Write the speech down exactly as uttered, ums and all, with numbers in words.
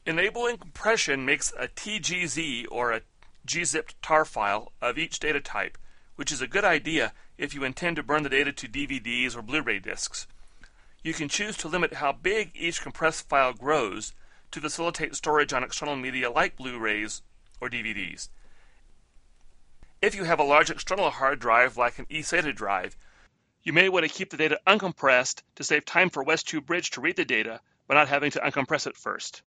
Enabling compression makes a T G Z or a gzipped tar file of each data type, which is a good idea if you intend to burn the data to D V Ds or Blu-ray discs. You can choose to limit how big each compressed file grows to facilitate storage on external media like Blu-rays or D V Ds. If you have a large external hard drive like an eSATA drive, you may want to keep the data uncompressed to save time for Westube Bridge to read the data, but not having to uncompress it first.